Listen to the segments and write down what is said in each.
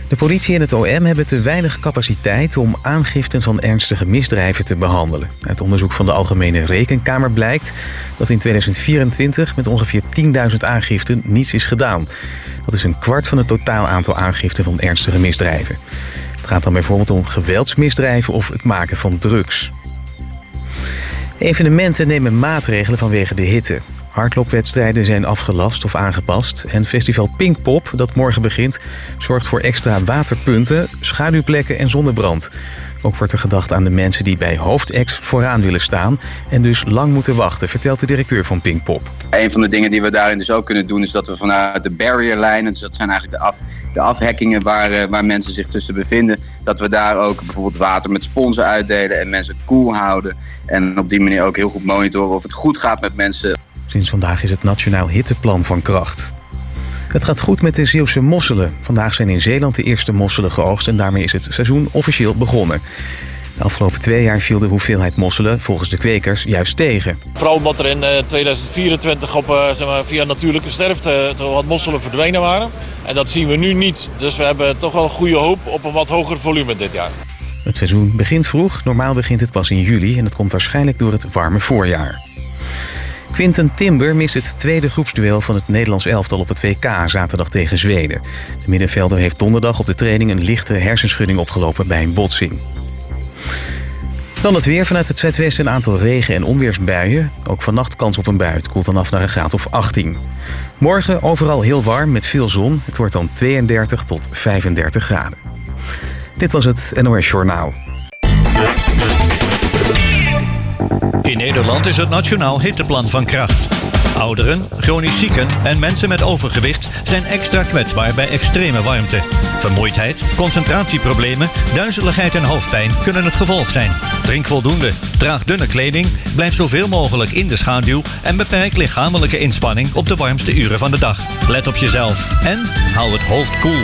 De politie en het OM hebben te weinig capaciteit om aangiften van ernstige misdrijven te behandelen. Uit onderzoek van de Algemene Rekenkamer blijkt dat in 2024 met ongeveer 10.000 aangiften niets is gedaan. Dat is 1/4 van het totaal aantal aangiften van ernstige misdrijven. Het gaat dan bijvoorbeeld om geweldsmisdrijven of het maken van drugs. Evenementen nemen maatregelen vanwege de hitte. Hardloopwedstrijden zijn afgelast of aangepast. En festival Pinkpop, dat morgen begint, zorgt voor extra waterpunten, schaduwplekken en zonnebrand. Ook wordt er gedacht aan de mensen die bij hoofdacts vooraan willen staan en dus lang moeten wachten, vertelt de directeur van Pinkpop. Een van de dingen die we daarin dus ook kunnen doen is dat we vanuit de barrierlijnen, dus dat zijn eigenlijk de afhekkingen waar mensen zich tussen bevinden, dat we daar ook bijvoorbeeld water met sponsen uitdelen en mensen koel houden. En op die manier ook heel goed monitoren of het goed gaat met mensen. Sinds vandaag is het Nationaal Hitteplan van kracht. Het gaat goed met de Zeeuwse mosselen. Vandaag zijn in Zeeland de eerste mosselen geoogst en daarmee is het seizoen officieel begonnen. De afgelopen 2 jaar viel de hoeveelheid mosselen volgens de kwekers juist tegen. Vooral omdat er in 2024 via natuurlijke sterfte wat mosselen verdwenen waren. En dat zien we nu niet. Dus we hebben toch wel goede hoop op een wat hoger volume dit jaar. Het seizoen begint vroeg. Normaal begint het pas in juli en dat komt waarschijnlijk door het warme voorjaar. Quinten Timber mist het tweede groepsduel van het Nederlands elftal op het WK zaterdag tegen Zweden. De middenvelder heeft donderdag op de training een lichte hersenschudding opgelopen bij een botsing. Dan het weer. Vanuit het zuidwesten een aantal regen- en onweersbuien. Ook vannacht kans op een bui. Het koelt dan af naar een graad of 18. Morgen overal heel warm met veel zon. Het wordt dan 32 tot 35 graden. Dit was het NOS Journaal. In Nederland is het Nationaal Hitteplan van kracht. Ouderen, chronisch zieken en mensen met overgewicht zijn extra kwetsbaar bij extreme warmte. Vermoeidheid, concentratieproblemen, duizeligheid en hoofdpijn kunnen het gevolg zijn. Drink voldoende, draag dunne kleding, blijf zoveel mogelijk in de schaduw en beperk lichamelijke inspanning op de warmste uren van de dag. Let op jezelf en hou het hoofd koel.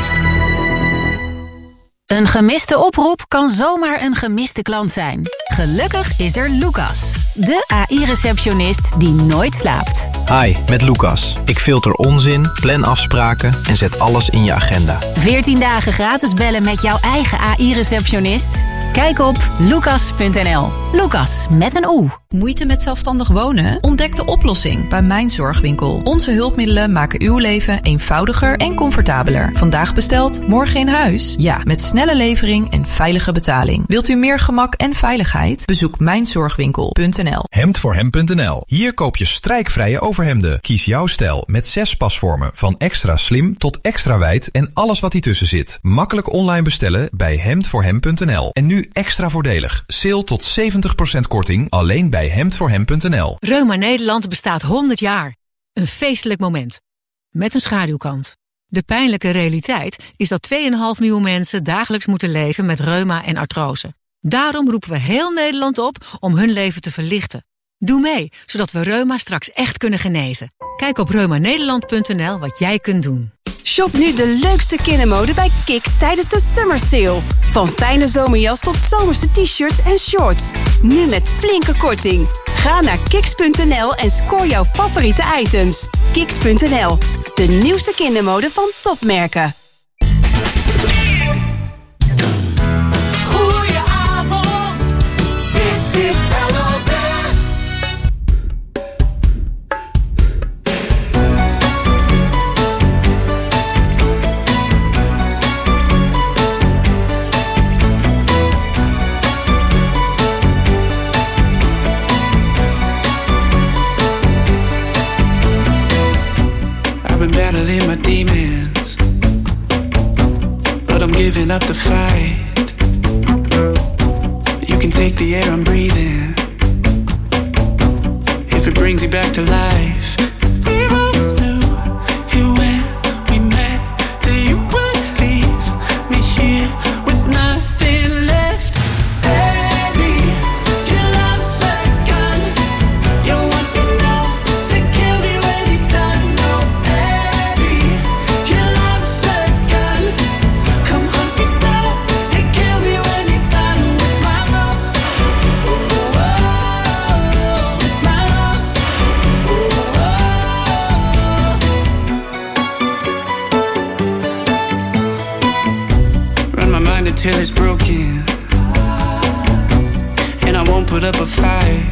Een gemiste oproep kan zomaar een gemiste klant zijn. Gelukkig is er Lucas, de AI-receptionist die nooit slaapt. Hi, met Lucas. Ik filter onzin, plan afspraken en zet alles in je agenda. 14 dagen gratis bellen met jouw eigen AI-receptionist? Kijk op lucas.nl. Lucas met een O. Moeite met zelfstandig wonen? Ontdek de oplossing bij Mijn Zorgwinkel. Onze hulpmiddelen maken uw leven eenvoudiger en comfortabeler. Vandaag besteld, morgen in huis? Ja, met snelle levering en veilige betaling. Wilt u meer gemak en veiligheid? Bezoek mijnzorgwinkel.nl. Hemdvoorhem.nl. Hier koop je strijkvrije overhemden. Kies jouw stijl met 6 pasvormen. Van extra slim tot extra wijd en alles wat ertussen zit. Makkelijk online bestellen bij hemdvoorhem.nl. En nu extra voordelig. Sale tot 70% korting alleen bij hemdvoorhem.nl. Reuma Nederland bestaat 100 jaar. Een feestelijk moment. Met een schaduwkant. De pijnlijke realiteit is dat 2,5 miljoen mensen dagelijks moeten leven met reuma en artrose. Daarom roepen we heel Nederland op om hun leven te verlichten. Doe mee, zodat we reuma straks echt kunnen genezen. Kijk op reumanederland.nl wat jij kunt doen. Shop nu de leukste kindermode bij Kiks tijdens de Summer Sale. Van fijne zomerjas tot zomerse t-shirts en shorts. Nu met flinke korting. Ga naar kiks.nl en scoor jouw favoriete items. Kiks.nl, de nieuwste kindermode van topmerken. Goedenavond, dit is LOZ. I've been battling my demons, but I'm giving up the fight. You can take the air I'm breathing, if it brings you back to life. We both knew you when we met that you would leave me here with nothing left. Baby, your love's a gun. You want me now to kill me when you're done. No, baby, your love's a gun. Come hunt me down and kill me when you're done with my love. With my love. find it till it's broken, and I won't put up a fight.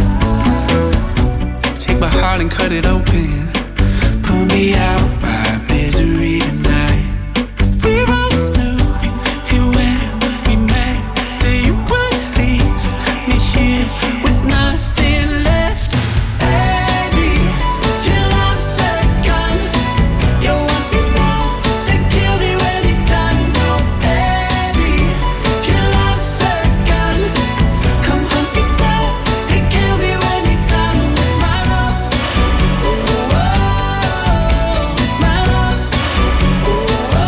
Take my heart and cut it open. Pull me out my misery tonight. We both knew it when we met, that you would leave me here with nothing left. Baby, your love's a gun. You want me more, then kill me when you're done. No, baby, your love's a gun. Come hunt me down and kill me when you're done with my love. Ooh, oh, with my love. Ooh, oh,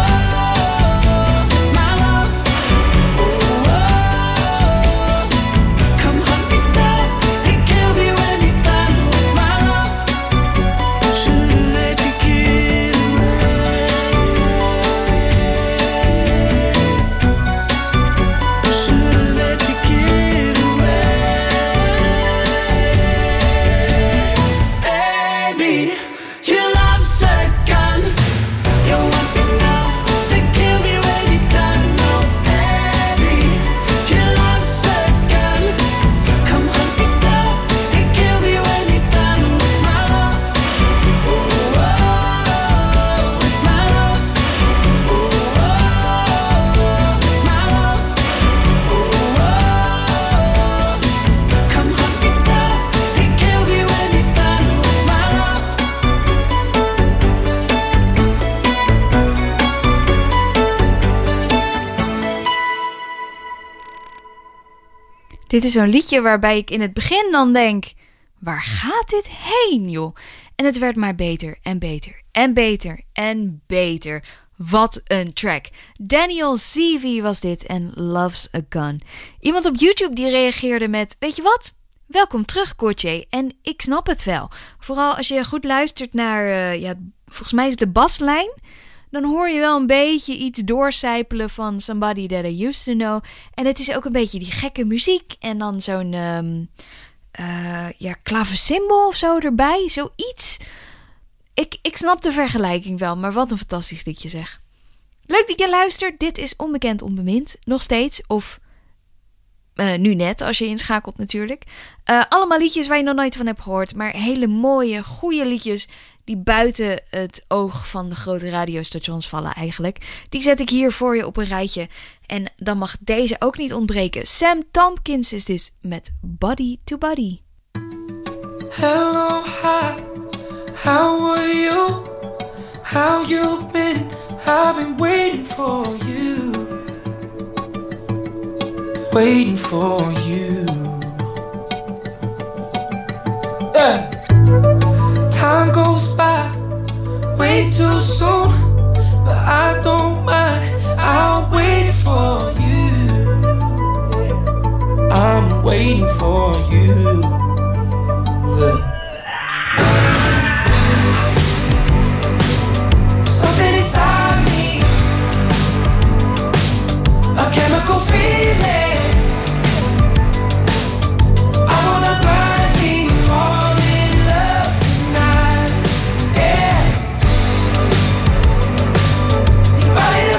with my love. Ooh, oh, come hunt me down and kill me when you're done with my love. Should've let you get away. Should've let you get away. Baby, your love's a gun. You want me now, then kill me when you're done. No, baby, your love's a gun. Come hunt me down and kill me when you're done with my love. Ooh, oh, with my love. Ooh, oh, with my love. Ooh, oh, come hunt me down and kill me when you're done with my love. Dit is zo'n liedje waarbij ik in het begin dan denk, waar gaat dit heen, joh? En het werd maar beter en beter en beter en beter. Wat een track. Daniel Levy was dit en Love's a Gun. Iemand op YouTube die reageerde met, weet je wat? Welkom terug, Kortje. En ik snap het wel. Vooral als je goed luistert naar, volgens mij is het de baslijn. Dan hoor je wel een beetje iets doorcijpelen van Somebody That I Used To Know. En het is ook een beetje die gekke muziek. En dan zo'n klavecimbal of zo erbij. Zoiets. Ik snap de vergelijking wel, maar wat een fantastisch liedje zeg. Leuk dat je luistert. Dit is Onbekend Onbemind. Nog steeds. Of nu net, als je inschakelt natuurlijk. Allemaal liedjes waar je nog nooit van hebt gehoord. Maar hele mooie, goede liedjes die buiten het oog van de grote radiostations vallen eigenlijk. Die zet ik hier voor je op een rijtje. En dan mag deze ook niet ontbreken. Sam Tompkins is dit met Body to Body. Hello, hi, how are you? How you been? I've been waiting for you. Waiting for you. Time goes by way too soon, but I don't mind. I'll wait for you. I'm waiting for you. Something inside me, a chemical feeling. I wanna blindly fall in love tonight. Yeah, your body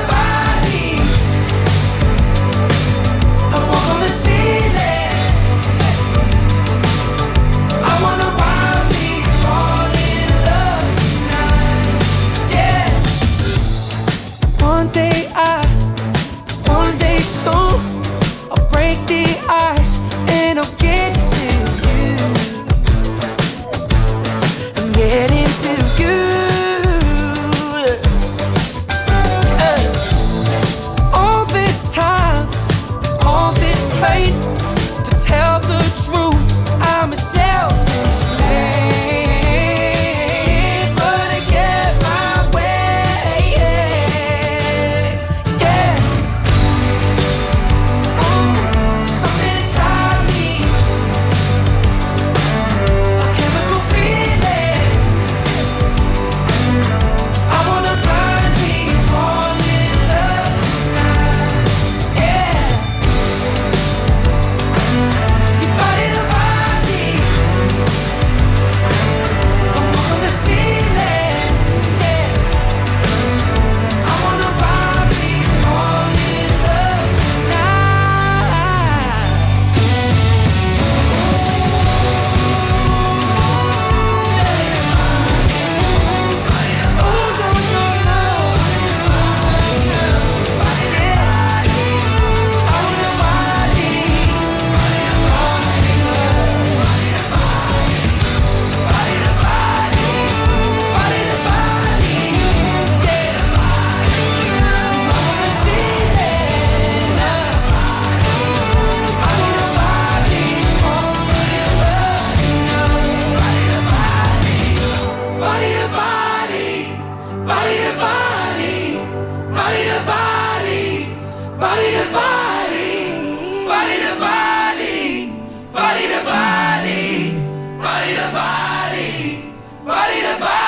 body to body, body to body, body to body, body to body, body to body.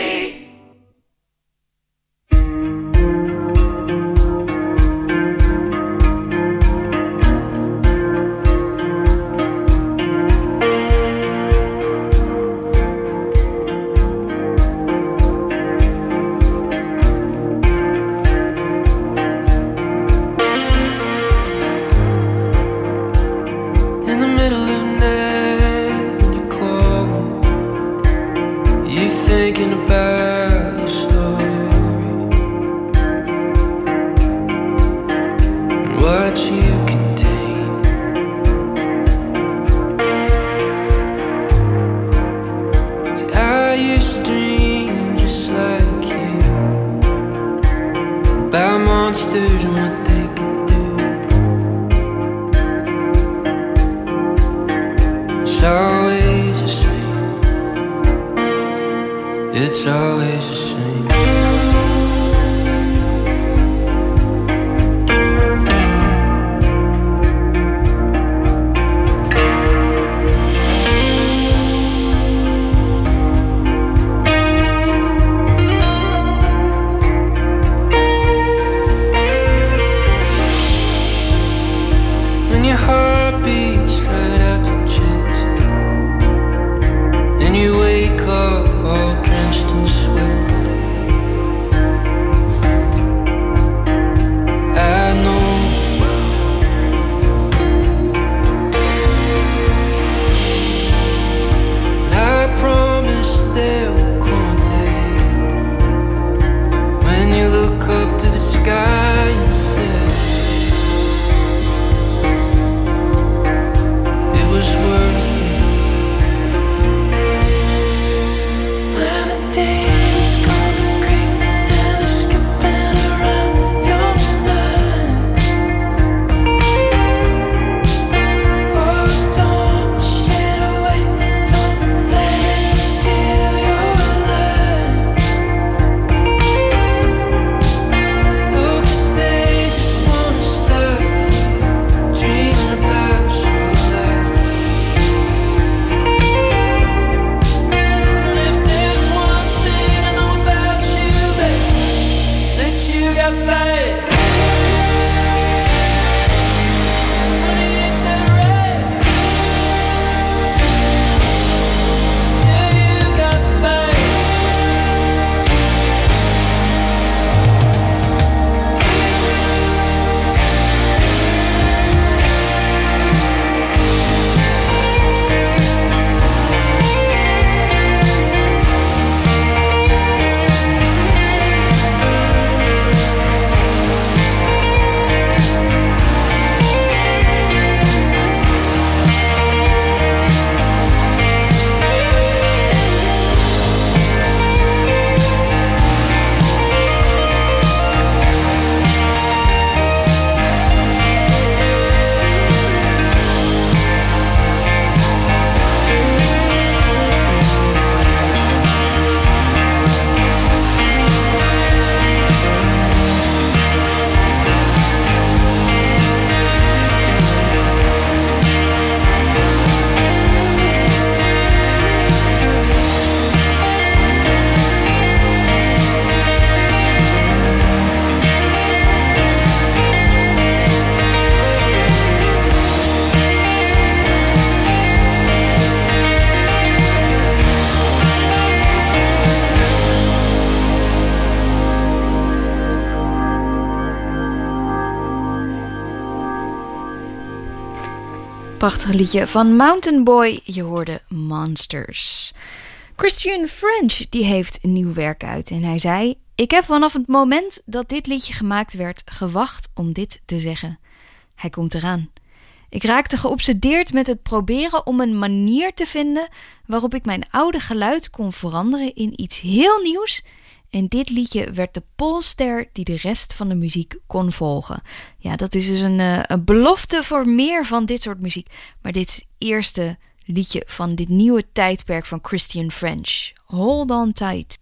Prachtig liedje van Mountain Boy. Je hoorde Monsters. Christian French die heeft een nieuw werk uit. En hij zei: ik heb vanaf het moment dat dit liedje gemaakt werd gewacht om dit te zeggen. Hij komt eraan. Ik raakte geobsedeerd met het proberen om een manier te vinden waarop ik mijn oude geluid kon veranderen in iets heel nieuws. En dit liedje werd de polster die de rest van de muziek kon volgen. Ja, dat is dus een belofte voor meer van dit soort muziek. Maar dit is het eerste liedje van dit nieuwe tijdperk van Christian French. Hold on tight.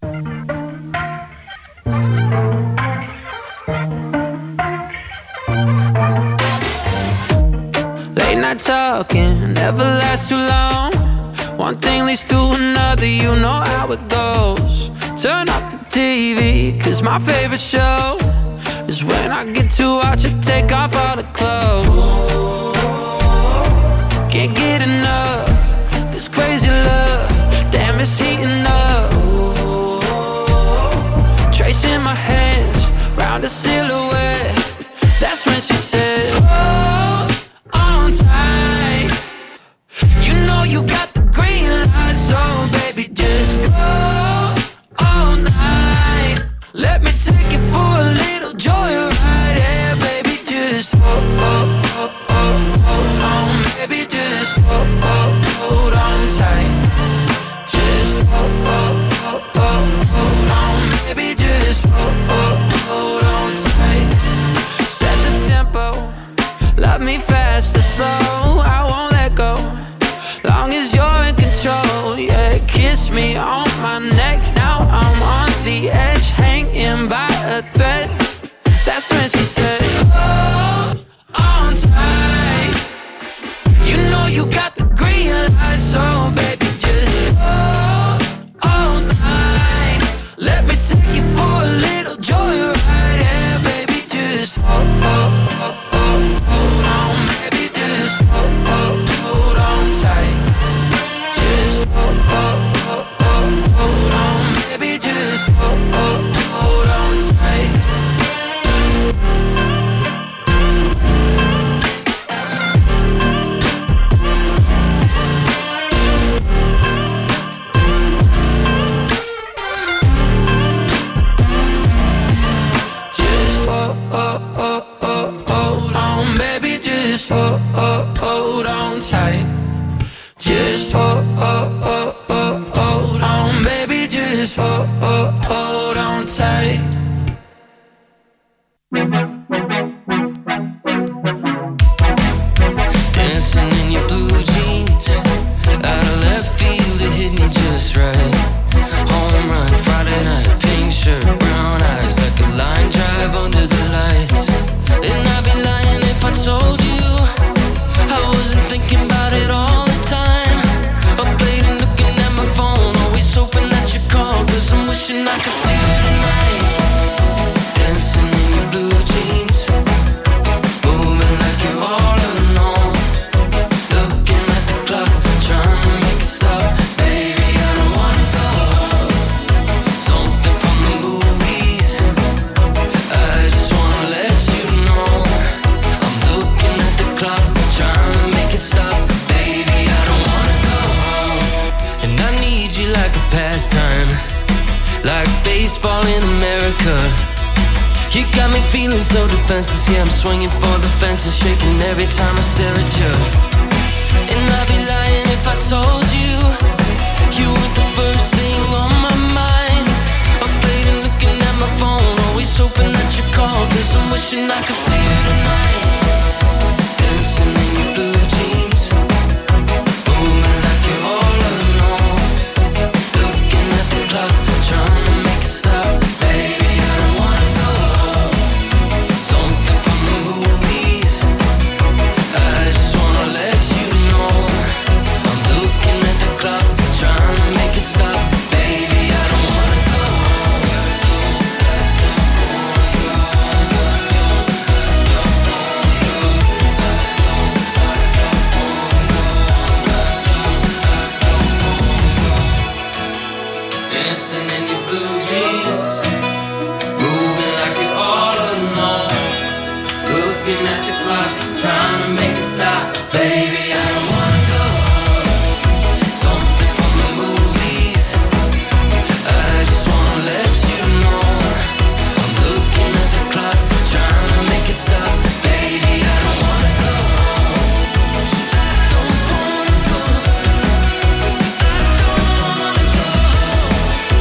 my talking never lasts too long. One thing leads to another, you know how it goes. Turn off the TV, cause my favorite show is when I get to watch it, take off all the clothes. Can't get enough, this crazy love, damn it's heating up. Tracing my hands round a silhouette, that's when she said, hold on tight. You know you got the green light, so baby just go all night. Let me take you for a little joyride, yeah, baby just hold on, baby just hold on tight. Just hold on, baby just hold on tight. Set the tempo, love me fast or slow, I won't let go. Long as you're in control, yeah, kiss me on my neck. Now I'm on the edge, hanging by a thread. That's when she said, hold on tight. You know you got the green light, so baby just hold all night. Let me take you for a little joyride, yeah, baby just hold on, baby just hold on tight. Just hold on, baby just hold on tight. Hold on tight. Just hold on, baby. Just hold on tight. Dancing in your blue jeans, out of left field, it hit me just right. Home run, Friday night, pink shirt, brown eyes, like a line drive under the lights. And I'd be lying if I told you I wasn't thinking about it all the time. Up late and looking at my phone, always hoping that you call, cause I'm wishing I could see you tonight. Dancing in your blue jeans, moving like you're all alone. Looking at the clock, trying to make it stop. Baby, I don't wanna go home. Something from the movies, I just wanna let you know. I'm looking at the clock, trying to make it stop. Baby, I don't wanna go home. And I need you like a pastime, like baseball in America. You got me feeling so defenseless, yeah, I'm swinging for the fences, shaking every time I stare at you. And I'd be lying if I told you you weren't the first thing on my mind. Up late and looking at my phone, always hoping that you call, cause I'm wishing I could see you tonight. Dancing in your blue jeans, moving like you're all alone. Looking at the clock, trying to make it stop. Baby, I don't wanna go home. Something from the movies, I just wanna let you know. I'm looking at the clock, trying to make it stop. Baby, I don't wanna go dancing in your blue jeans, moving like you're all alone. Looking at the clock, trying to make it stop. Baby, I don't wanna go home. Something from the movies, I just wanna let you know. I'm looking at the clock, trying to make it stop. Baby, I don't wanna go home. I don't wanna go. I don't wanna go home.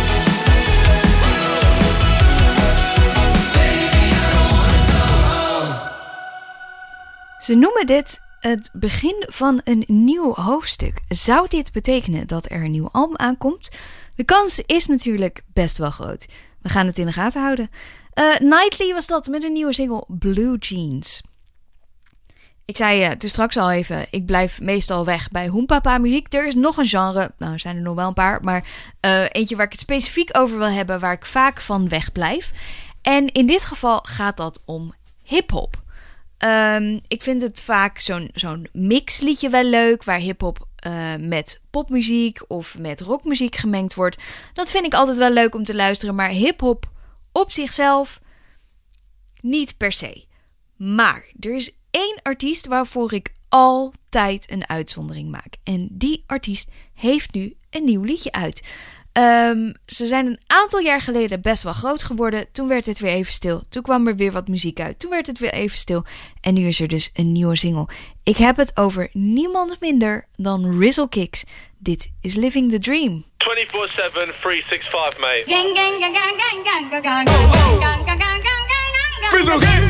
Baby, I don't wanna go home. Ze noemen dit het begin van een nieuw hoofdstuk. Zou dit betekenen dat er een nieuw album aankomt? De kans is natuurlijk best wel groot. We gaan het in de gaten houden. Nightly was dat met een nieuwe single Blue Jeans. Ik zei toen straks al even, ik blijf meestal weg bij Hoenpapa muziek. Er is nog een genre, nou zijn er nog wel een paar, maar eentje waar ik het specifiek over wil hebben, waar ik vaak van weg blijf. En in dit geval gaat dat om hiphop. Ik vind het vaak zo'n mixliedje wel leuk, waar hiphop met popmuziek of met rockmuziek gemengd wordt. Dat vind ik altijd wel leuk om te luisteren, maar hiphop op zichzelf niet per se. Maar er is 1 artiest waarvoor ik altijd een uitzondering maak. En die artiest heeft nu een nieuw liedje uit. Ze zijn een aantal jaar geleden best wel groot geworden. Toen werd het weer even stil. Toen kwam er weer wat muziek uit. Toen werd het weer even stil. En nu is er dus een nieuwe single. Ik heb het over niemand minder dan Rizzle Kicks. Dit is Living the Dream. 24/7, 365, mate. Gang, gang, gang, gang, gang, gang, gang, gang, gang, gang, gang, Rizzle gang.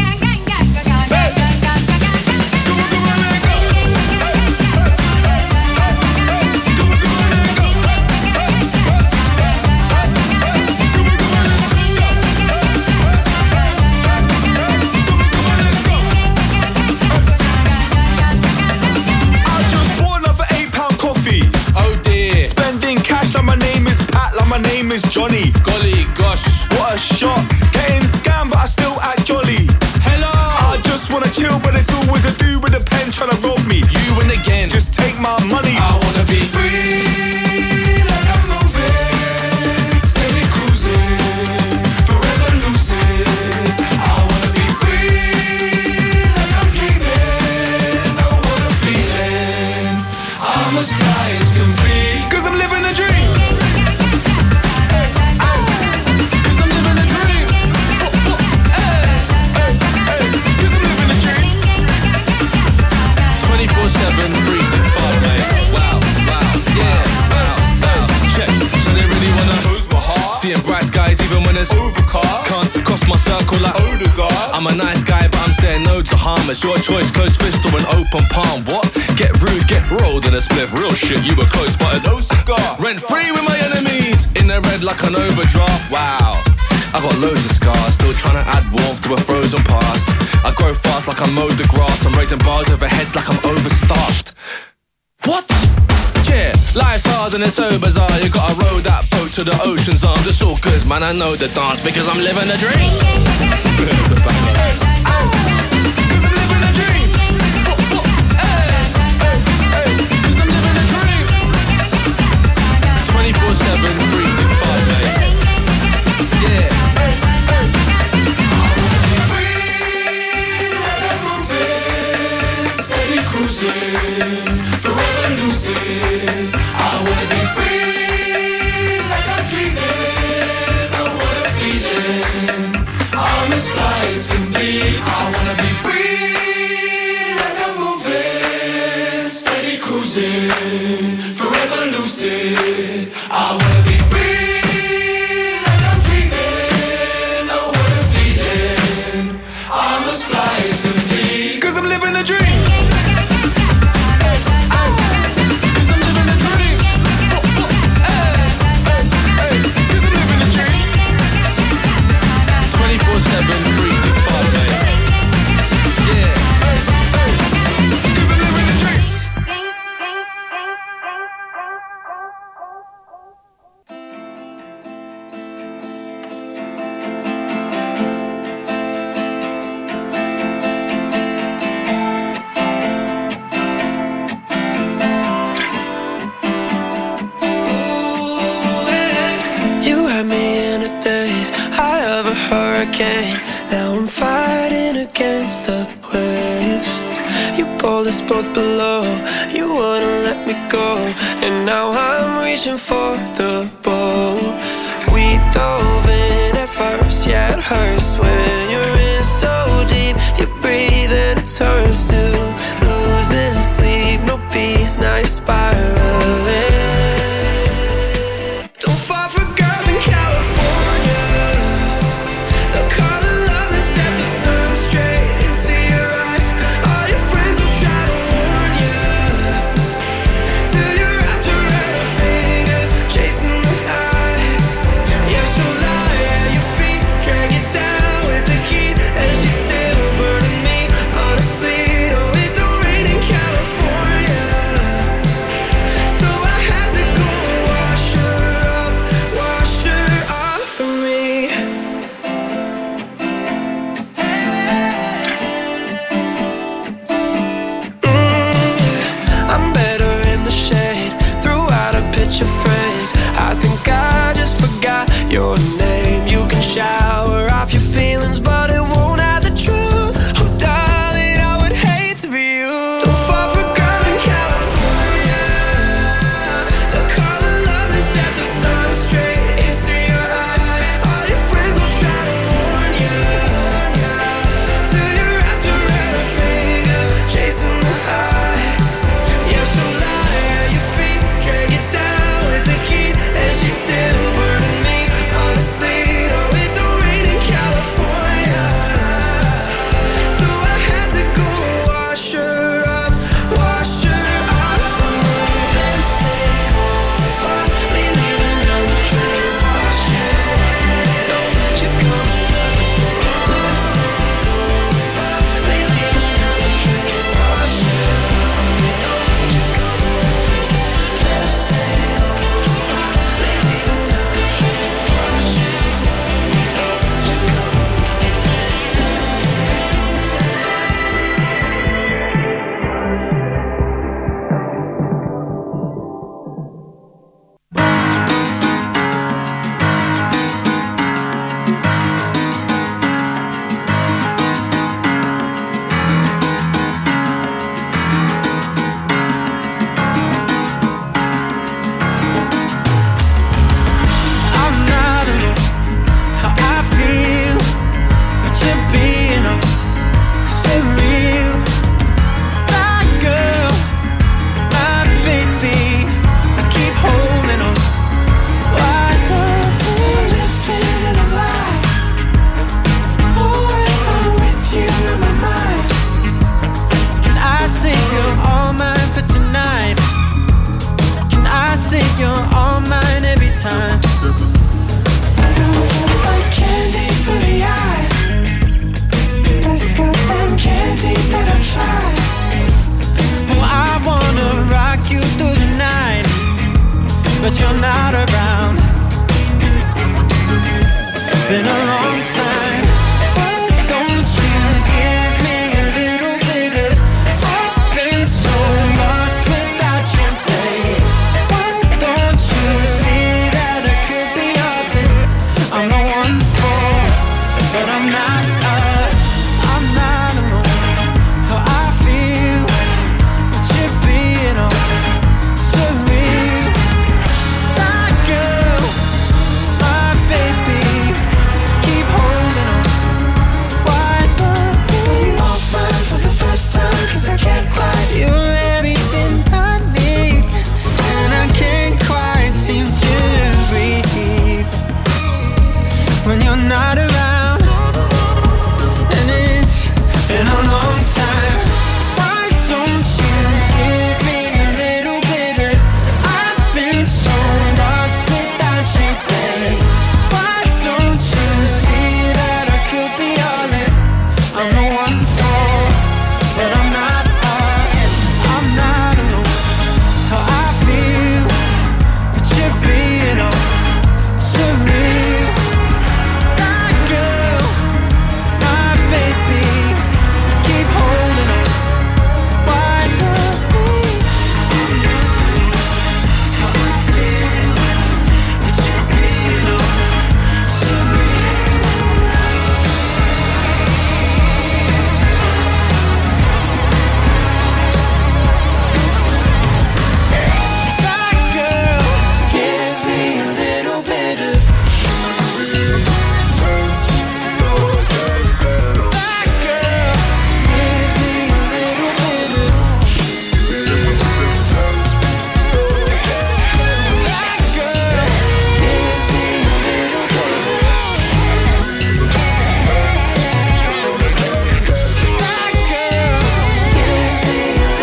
My name is Johnny. Golly gosh, what a shot. Getting scammed, but I still act jolly. Hello. I just wanna chill, but it's always a dude with a pen trying to rob me. You win again. Just take my money. I wanna be free, like I'm moving, steady cruising, forever lucid. I wanna be free, like I'm dreaming, know what I'm feeling. I'm as fly as can be, 'cause I'm living the dream. 7, 365, mate. Wow, yeah, wow. Check. So they really wanna lose my heart. Seeing bright skies even when it's overcast. Can't cross my circle like Odegaard. I'm a nice guy, but I'm saying no to harm. It's your choice, closed fist or an open palm. What? Get rude, get rolled in a spliff. Real shit, you were close, but it's no cigar. Rent free with my enemies. In the red like an overdraft. Wow. I got loads of scars, still trying to add warmth to a frozen past. I grow fast like I mowed the grass. I'm raising bars over heads like I'm overstaffed. What? Yeah, life's hard and it's so bizarre. You gotta row that boat to the ocean's arms. It's all good, man, I know the dance because I'm living a dream. It's a banger. 'Cause I'm living a dream. 'Cause I'm living a dream. 24/7, 365, mate. Yeah. Forever lucid. I wanna be free, like I'm dreaming, know what I'm feeling. I'm as fly as can be. I wanna be free, like I'm moving, steady cruising, forever lucid. I wanna be free, like I'm dreaming, know what I'm feeling. I'm as fly as can be, 'cause I'm living the dream. 7, 365, mate. Yeah. 'Cause I'm living the dream. You had me in a daze, high of a hurricane. Now I'm fighting against the waves. You pulled us both below, you wouldn't let me go. And now I'm reaching for the boat. We dove in at first, yeah it hurts when you're in so deep. You breathe and it turns to losing sleep. No peace, now you're spiraling. Drag it down. that you're not around. Been a long time. Why don't you give me a little bit of? I've been so lost without you, babe. Why don't you see that I could be all that I'm the one for? But I'm not alone. How I feel that you're being all surreal. My girl, my baby, keep holding on. Why not be all mine for the first time? 'Cause I can't quite. You're everything I need, and I can't quite seem to breathe when you're not around. And it's been a long time. Why don't you give me a little bit of? I've been so lost without you, babe. Why don't you see that I could be all that I'm the one for? But I'm not alone. How I feel that you're being all surreal. My girl, my baby, keep holding on. Why not me? How I feel that you're being all surreal. That girl gives me a little bit of. That girl gives me a little bit of. That girl gives me a little bit of. That girl gives me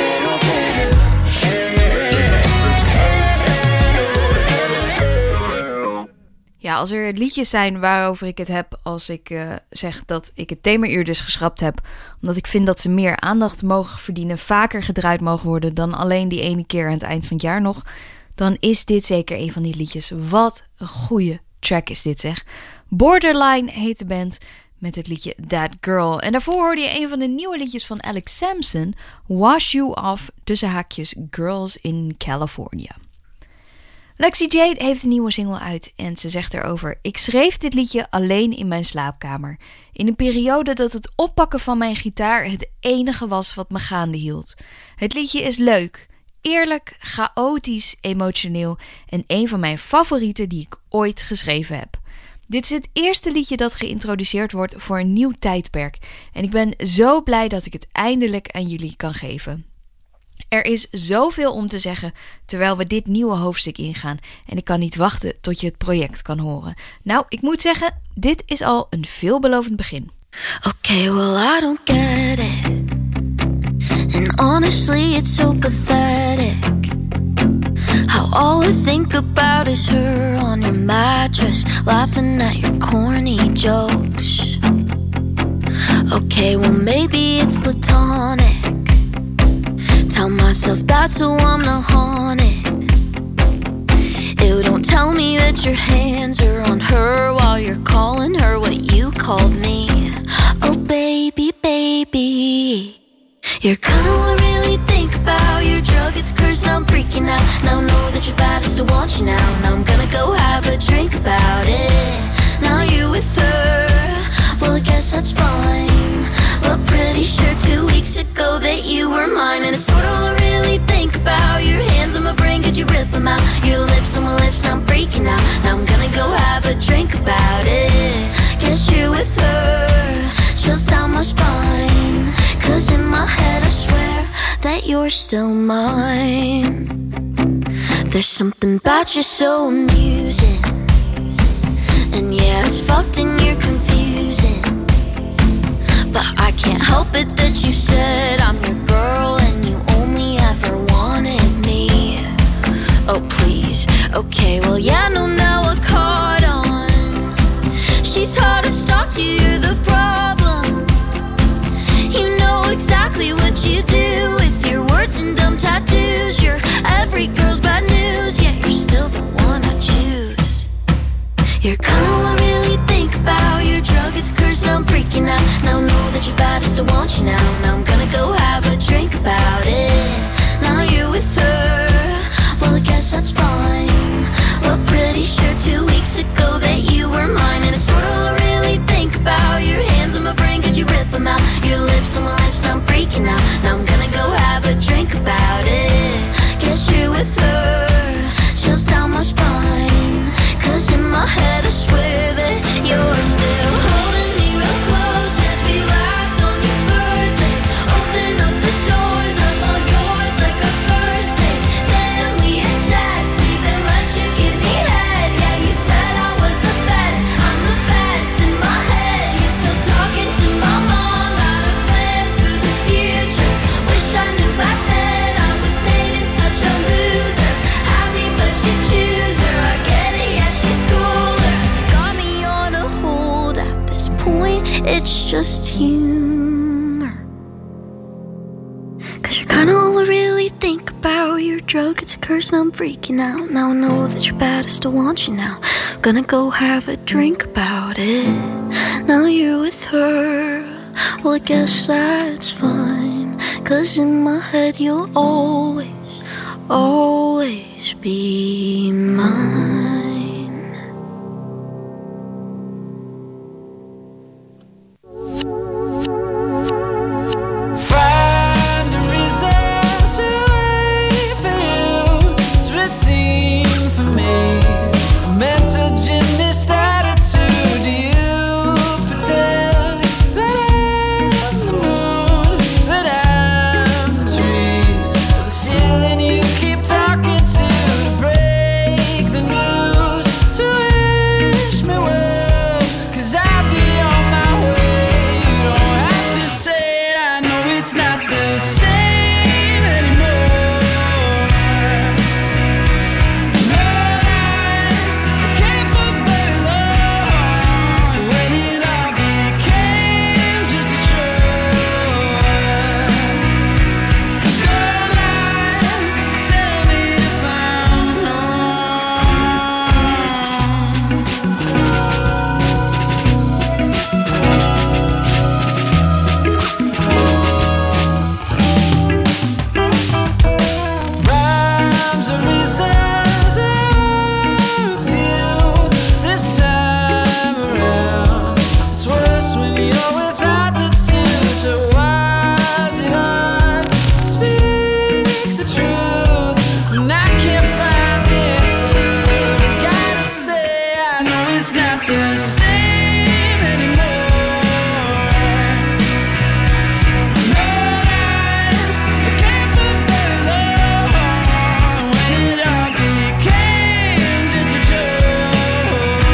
a little bit of. Ja, als er liedjes zijn waarover ik het heb als ik zeg dat ik het themauur dus geschrapt heb, omdat ik vind dat ze meer aandacht mogen verdienen, vaker gedraaid mogen worden dan alleen die ene keer aan het eind van het jaar nog, dan is dit zeker een van die liedjes. Wat een goede track is dit, zeg. Borderline heet de band met het liedje That Girl. En daarvoor hoorde je een van de nieuwe liedjes van Alex Sampson, Wash You Off, tussen haakjes Girls in California. Lexi Jade heeft een nieuwe single uit en ze zegt erover: ik schreef dit liedje alleen in mijn slaapkamer. In een periode dat het oppakken van mijn gitaar het enige was wat me gaande hield. Het liedje is leuk, eerlijk, chaotisch, emotioneel en een van mijn favorieten die ik ooit geschreven heb. Dit is het eerste liedje dat geïntroduceerd wordt voor een nieuw tijdperk en ik ben zo blij dat ik het eindelijk aan jullie kan geven. Er is zoveel om te zeggen terwijl we dit nieuwe hoofdstuk ingaan en ik kan niet wachten tot je het project kan horen. Nou, ik moet zeggen, dit is al een veelbelovend begin. Okay, well I don't get it. And honestly it's so pathetic. How all I think about is her on your mattress, laughing at your corny jokes. Okay, well maybe it's platonic. Tell myself that's who I'm not haunted. Ew, don't tell me that your hands are on her while you're calling her what you called me. Oh baby, baby, you're gonna really think about your drug, it's cursed, I'm freaking out. Now know that you're bad, I still want you now. Now I'm gonna go have a drink about it. Now you're with her, well I guess that's fine. But pretty sure 2 weeks ago that you were mine. And it's sort of all I really think about. Your hands on my brain, could you rip them out? Your lips on my lips, I'm freaking out. Now I'm gonna go have a drink about it. Guess you're with her, chills down my spine. 'Cause in my head I swear that you're still mine. There's something about you so amusing. And yeah, it's fucked and you're confusing. But I can't help it that you said I'm your girl and you only ever wanted me. Oh please, okay, well yeah, no, now I caught on. She's hard to talk to, you're the problem. You know exactly what you do with your words and dumb tattoos. You're every girl's bad news, yet you're still the one You're kinda all I really think about. Your drug, it's cursed, now I'm freaking out. Now I know that you're bad, I still want you now. Now I'm gonna go have a drink about it. Now you're with her, well I guess that's fine. Well, pretty sure 2 weeks ago that you were mine. And it's sort of all I really think about. Your hands on my brain, could you rip them out? Your lips on my lips, I'm freaking out. Now I'm gonna go have a drink about it. Guess you're with her, chills down my spine. Cause in my head I swear that you're still holding me real close as we laughed on your birthday. Open up the doors, I'm all yours like a first date. Damn, we had sex, even let you give me head. Yeah, you said I was the best, I'm the best in my head. You're still talking to my mom about our plans for the future. Wish I knew back then I was dating such a loser. Happy but you choose her, I get it, yeah she's cooler. Got me on a hold at this point, it's just humor. Cause you're kinda all I really think about. Your drug, it's a curse, now I'm freaking out. Now I know that you're bad, I still want you now. I'm gonna go have a drink about it. Now you're with her, well I guess that's fine. Cause in my head you'll always, always be mine. Find a reason to wait for you. It's routine for me. A mental gymnast attitude. You pretend that I'm the moon, that I'm the trees, the ceiling you keep talking to break the news, to wish me well. Cause I'll be on my way. You don't have to say it, I know it's not the same anymore. No lies, I can't for very long. When it all became just a chore. Don't lie, tell me if I'm rhymes are reasons of you this time around. It's worse when you're without the two. So why is it hard to speak the truth when I can't find the answer? I gotta say I know it's not the same anymore. No lies, I can't for very long. When it all became just a joke.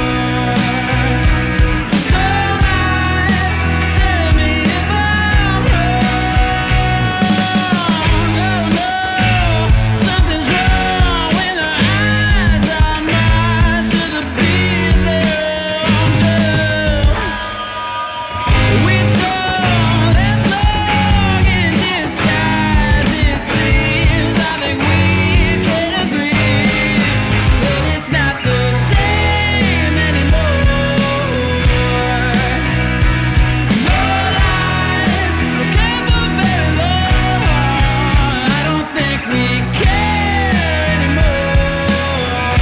Don't lie, tell me if I'm wrong. Oh no, something's wrong when the eyes are mine to the beat of their own drum. We don't last long in disguise, it seems. I think we can agree that it's not the same anymore. No lies, I can't for very long. I don't think we care anymore.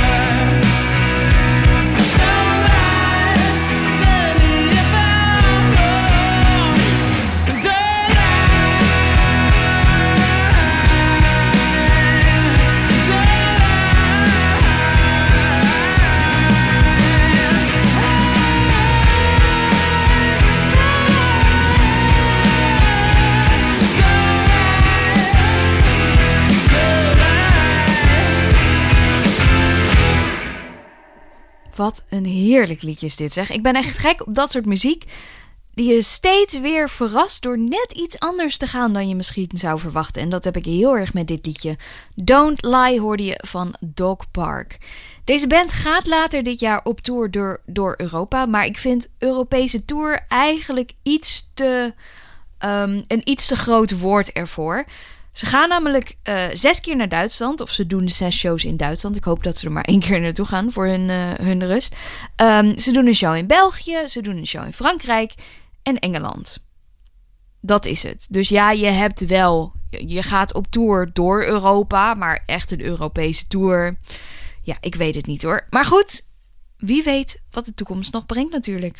Don't lie, tell me if I'm wrong. Don't Wat een heerlijk liedje is dit, zeg. Ik ben echt gek op dat soort muziek die je steeds weer verrast door net iets anders te gaan dan je misschien zou verwachten. En dat heb ik heel erg met dit liedje. Don't Lie hoorde je van Dog Park. Deze band gaat later dit jaar op tour door Europa. Maar ik vind Europese tour eigenlijk een iets te groot woord ervoor. Ze gaan namelijk 6 keer naar Duitsland. Of ze doen 6 shows in Duitsland. Ik hoop dat ze er maar 1 keer naartoe gaan voor hun rust. Ze doen een show in België. Ze doen een show in Frankrijk. En Engeland. Dat is het. Dus ja, je gaat op tour door Europa. Maar echt een Europese tour. Ja, ik weet het niet hoor. Maar goed, wie weet wat de toekomst nog brengt natuurlijk.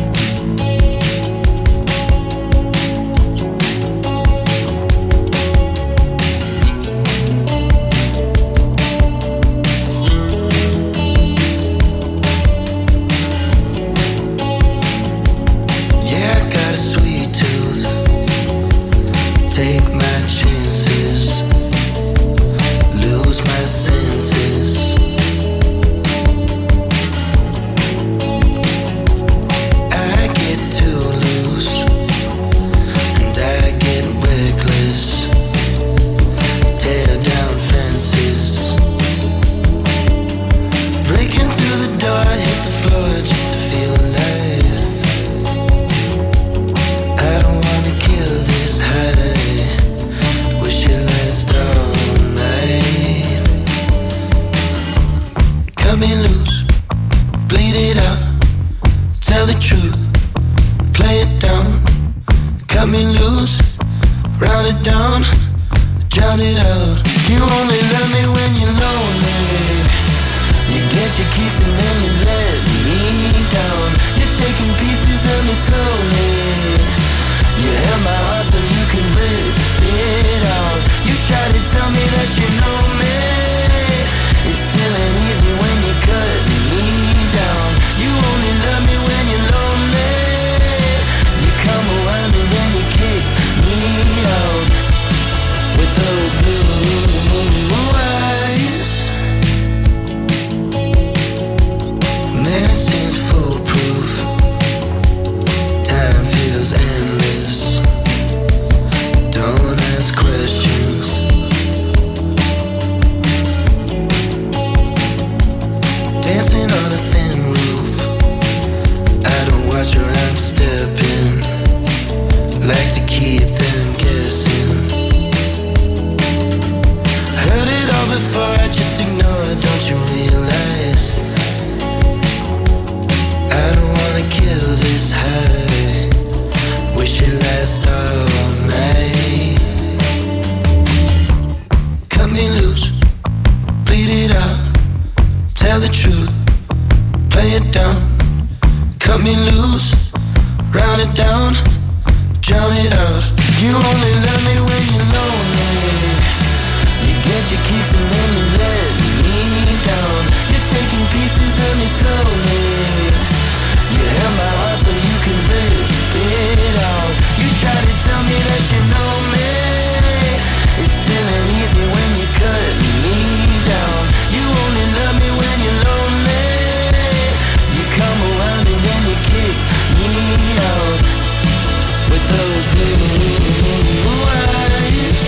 Take my chances, lose my senses. I get too loose and I get reckless. Tear down fences, breaking through the door, hit the floor just to feel alive. I don't wanna kill this high. Cut me loose, bleed it out, tell the truth, play it down. Cut me loose, round it down, drown it out. You only love me when you're lonely. You get your kicks and then you let me down. You're taking pieces of me slowly. You held my heart so you can rip it out. You try to tell me that you know me. It's still ain't easy when you cut me down. You only love me when you're lonely. You come around and then you kick me out. With those blue eyes, man, it seems foolproof. Time feels endless. Don't ask questions. Dancing on a thin roof. I don't watch where I'm stepping. Like to keep them guessing. Heard it all before, I just ignore it, don't you realize? I don't wanna kill this high. Wish it lasts all night. Cut me loose, bleed it out, tell the truth, play it down. Cut me loose, round it down, drown it out. You only love me when you're lonely. You get your kicks and then you let me down. You're taking pieces of me slowly. You held my heart so you can rip it out. You try to tell me that you know me. It's still ain't easy when you cut me down. You only love me when you're lonely. You come around and then you kick me out. With those blue eyes.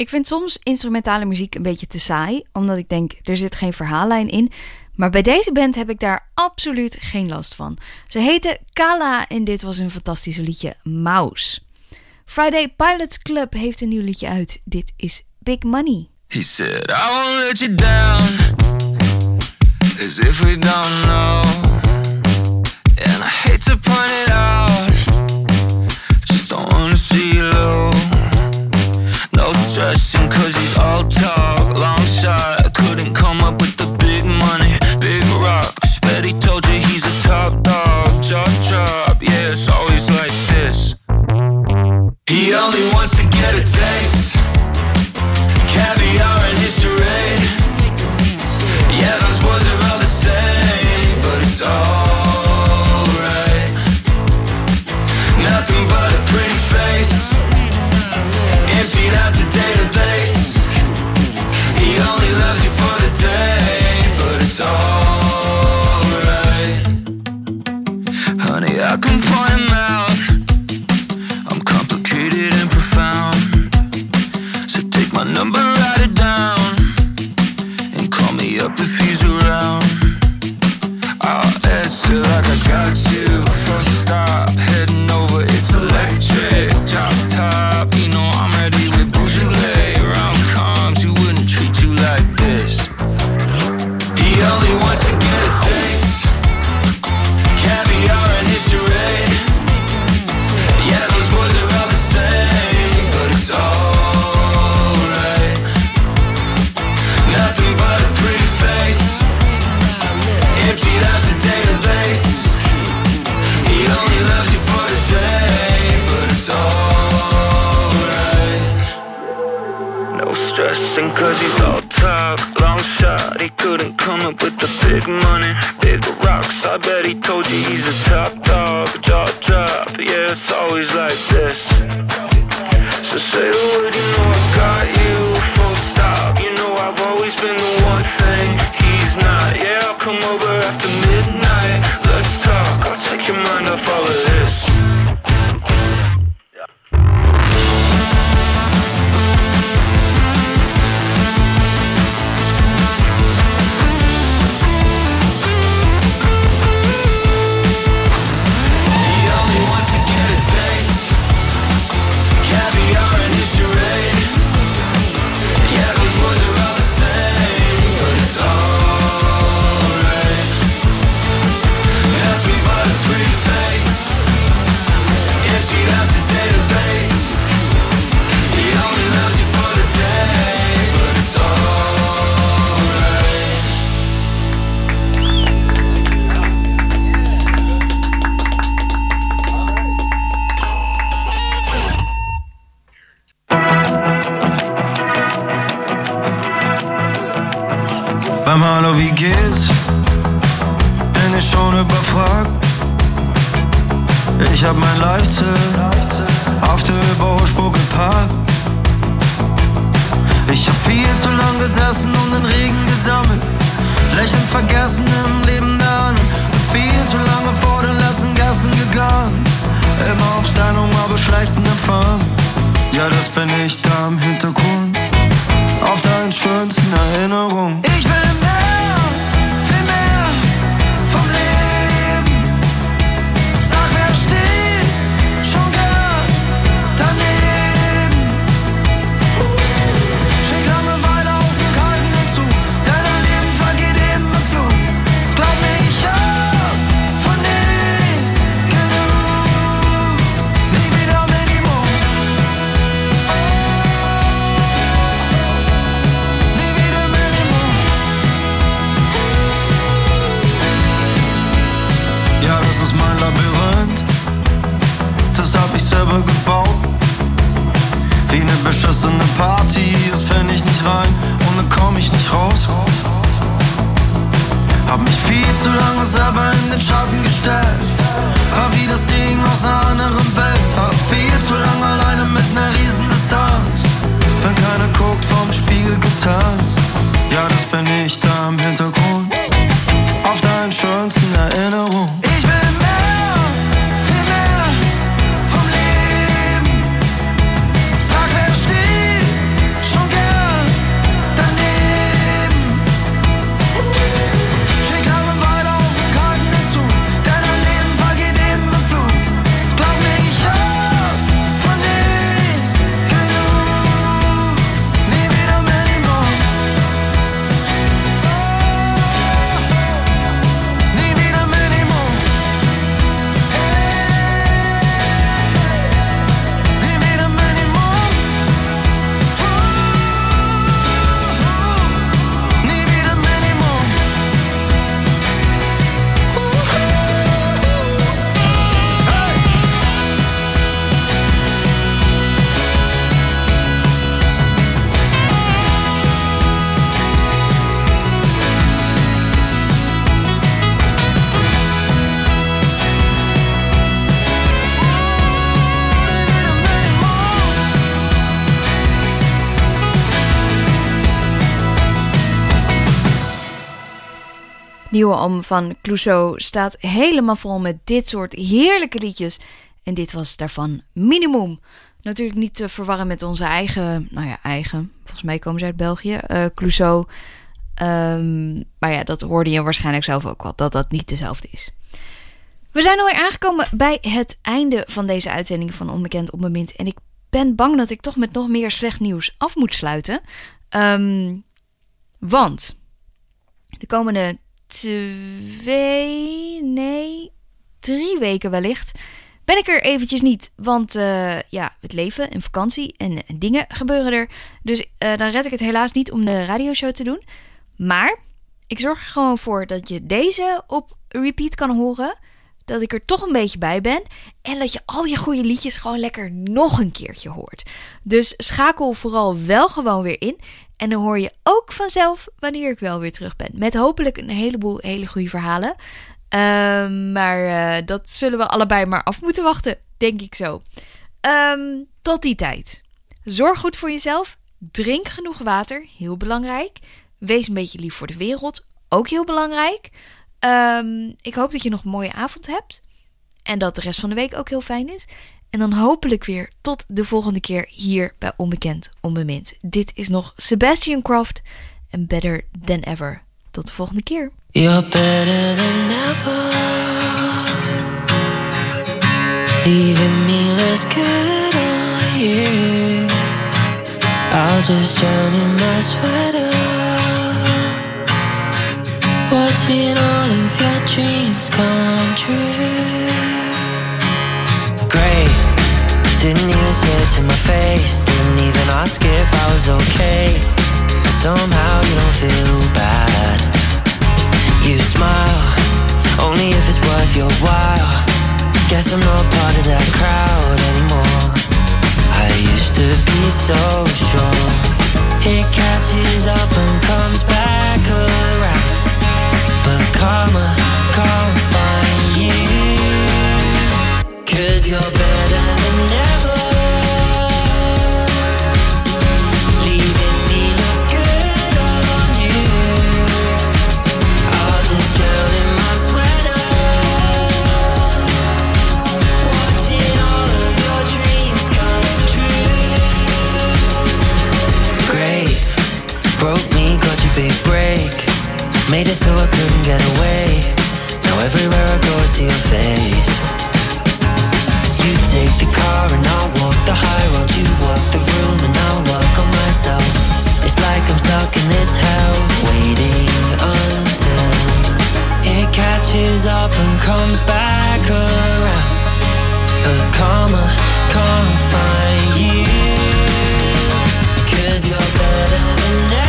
Ik vind soms instrumentale muziek een beetje te saai, omdat ik denk, er zit geen verhaallijn in. Maar bij deze band heb ik daar absoluut geen last van. Ze heten Kala en dit was een fantastische liedje, Mouse. Friday Pilots Club heeft een nieuw liedje uit. Dit is Big Money. He said, I won't let you down, as if we don't know. And I hate to point it out, just don't wanna see you low. No stressing cause he's all talk, long shot. I couldn't come up with the big money, big rocks. Bet he told you he's a top dog, jaw drop. Yeah, it's always like this. He only wants to get a taste, caviar and his charade. Yeah, those boys are all the same, but it's alright. Nothing but a pretty face, emptied out the database. He only loves you for the day, but it's alright. Honey, I can point him out, I'm complicated and profound. So take my number, write it down, and call me up if he's around. I'll answer like I got you. First stop, heading over, it's electric. Drop top, you know I'm ready with Beaujolais. Rom-coms, who wouldn't treat you like this? He only wants to get a taste, caviar and his charade. Yeah, those boys are all the same, but it's alright. Nothing but a pretty face, emptied out the database. He only loves you for the day, but it's alright. No stressing cause he's all top, long shot. He couldn't come up with the big money, big rocks. I bet he told you he's a top dog, jaw drop. Yeah, it's always like this. So say the word, you know I got you, full stop. You know I've always been the one thing he's not. Yeah, I'll come over after midnight, let's talk, I'll take your mind off all of this. He only wants to get a taste, caviar and his charade. Yeah, those boys are all the same, but it's alright. Nothing but a pretty face, emptied out the database. He only loves you for the day, but it's alright. Beim Hallo, wie geht's? Bin ich schon überfragt? Ich hab mein Leichtsinn auf der Überholspur geparkt. Ich hab viel zu lang gesessen und den Regen gesammelt, lächelnd vergessen im Leben dann. Und viel zu lange vor den letzten Gassen gegangen, immer auf Sendung, aber schlechten Empfang. Ja, das bin ich da im Hintergrund, auf deinen schönsten Erinnerungen. Ich will mehr, viel mehr vom Leben. Sag, wer steht schon grad daneben? Schick Langeweile auf den kalten Entzug, denn dein Leben vergeht eben im Flug. Glaub mir, ich hab von nichts genug. Nie wieder Minimum. Nie wieder Minimum. Ja, das ist mein Labyrinth, das hab ich selber gebaut. Wie ne beschissene Party, das fänd ich nicht rein und dann komm ich nicht raus. Hab mich viel zu lange selber in den Schatten gestellt, war wie das Ding aus einer anderen Welt. Hab viel zu lange alleine mit ner Riesendistanz, wenn keiner guckt, vorm Spiegel getanzt. Ja, das bin ich da im Hintergrund, auf deinen schönsten Erinnerungen. Ich will mehr, viel mehr vom Leben. Sag, wer steht schon nieuwe album van Clouseau staat helemaal vol met dit soort heerlijke liedjes. En dit was daarvan Minimum. Natuurlijk niet te verwarren met onze eigen, volgens mij komen ze uit België, Clouseau. Maar ja, dat hoorde je waarschijnlijk zelf ook wel, dat dat niet dezelfde is. We zijn alweer aangekomen bij het einde van deze uitzending van Onbekend Onbemind. En ik ben bang dat ik toch met nog meer slecht nieuws af moet sluiten. Want de komende 3 weken wellicht ben ik er eventjes niet. Want het leven en vakantie en dingen gebeuren er. Dus dan red ik het helaas niet om de radioshow te doen. Maar ik zorg er gewoon voor dat je deze op repeat kan horen. Dat ik er toch een beetje bij ben. En dat je al die goede liedjes gewoon lekker nog een keertje hoort. Dus schakel vooral wel gewoon weer in. En dan hoor je ook vanzelf wanneer ik wel weer terug ben. Met hopelijk een heleboel hele goede verhalen. Maar dat zullen we allebei maar af moeten wachten, denk ik zo. Tot die tijd. Zorg goed voor jezelf. Drink genoeg water, heel belangrijk. Wees een beetje lief voor de wereld, ook heel belangrijk. Ik hoop dat je nog een mooie avond hebt. En dat de rest van de week ook heel fijn is. En dan hopelijk weer tot de volgende keer hier bij Onbekend Onbemind. Dit is nog Sebastian Croft en Better Than Ever. Tot de volgende keer. You're better than ever, leaving me less good on you. I'll just drown in my sweater, watching all of your dreams come true. Great, didn't even say it to my face, didn't even ask if I was okay. Somehow you don't feel bad. You smile, only if it's worth your while. Guess I'm not part of that crowd anymore. I used to be so sure. It catches up and comes back around. But karma can't find you. 'Cause you're better than ever. Big break, made it so I couldn't get away. Now everywhere I go I see your face. You take the car and I'll walk the high road. You walk the room and I'll work on myself. It's like I'm stuck in this hell, waiting until it catches up and comes back around. But karma can't find you. 'Cause you're better than ever.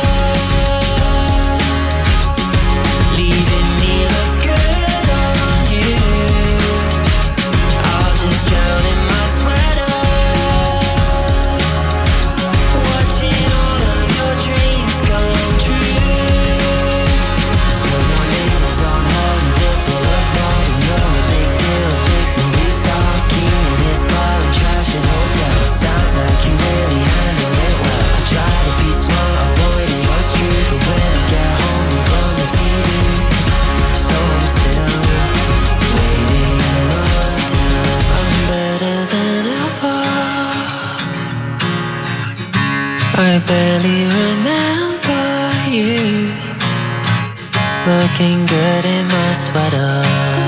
I barely remember you, looking good in my sweater,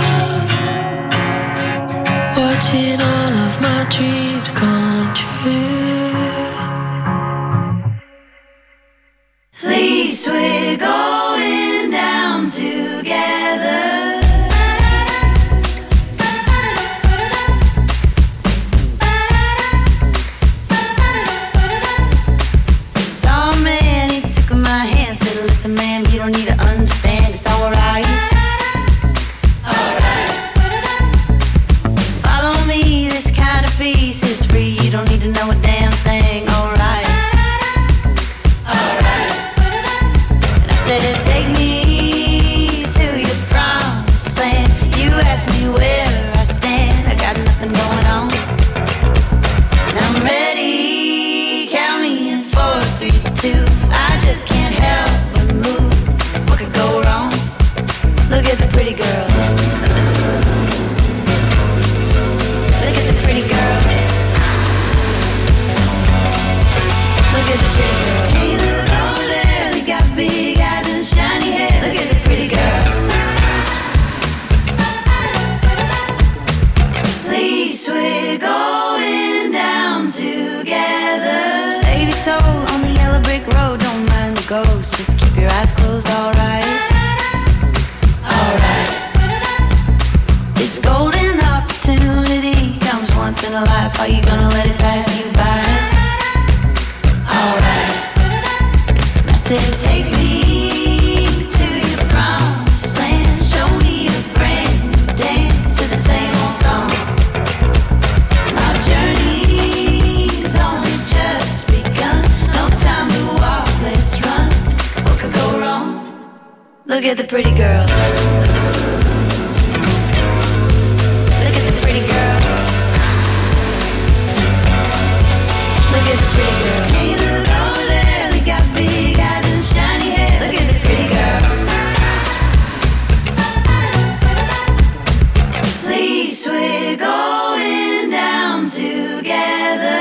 watching all of my dreams come true. At least we're going down together. Man, you don't need to understand, it's alright. Alright. Follow me, this kind of peace is free. You don't need to know a damn thing, alright. Alright. And I said, take me to your promised land. You ask me where I stand, I got nothing going on. And I'm ready, count me in 4, 3, 2. I just can't help. What could go wrong? soul on the yellow brick road. Don't mind the ghost, just keep your eyes closed, alright. Alright. This golden opportunity comes once in a life. Are you gonna let it pass you by? Alright. I said take me to your promised land. Show me a brand new dance to the same old song. Our journey's only just begun. No time to walk, let's run. What could go wrong? Look at the pretty girls. Look at the pretty girls. Look at the pretty girls. Hey, look over there, they got big eyes and shiny hair. Look at the pretty girls. Please, we're going down together.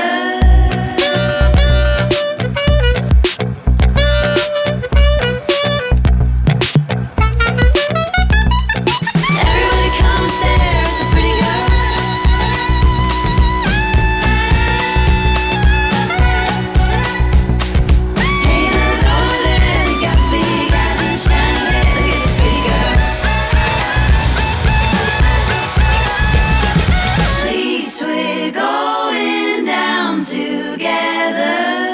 Everybody come and stare at the pretty girls. Hey, look over there, they got big eyes and shiny hair. Look at the pretty girls. Please, we're going down together.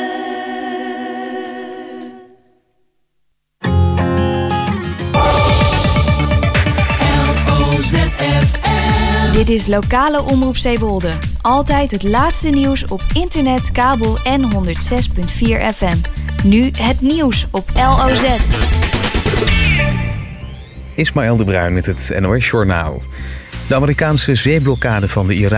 Dit is lokale omroep Zeewolde. Altijd het laatste nieuws op internet, kabel en 106.4 FM. Nu het nieuws op LOZ. Ismaël de Bruin met het NOS Journaal. De Amerikaanse zeeblokkade van de Iran